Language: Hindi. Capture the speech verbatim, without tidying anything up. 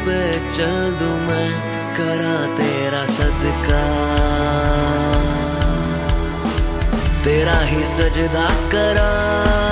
पे चल दूं मैं, करा तेरा सदका, तेरा ही सजदा करा।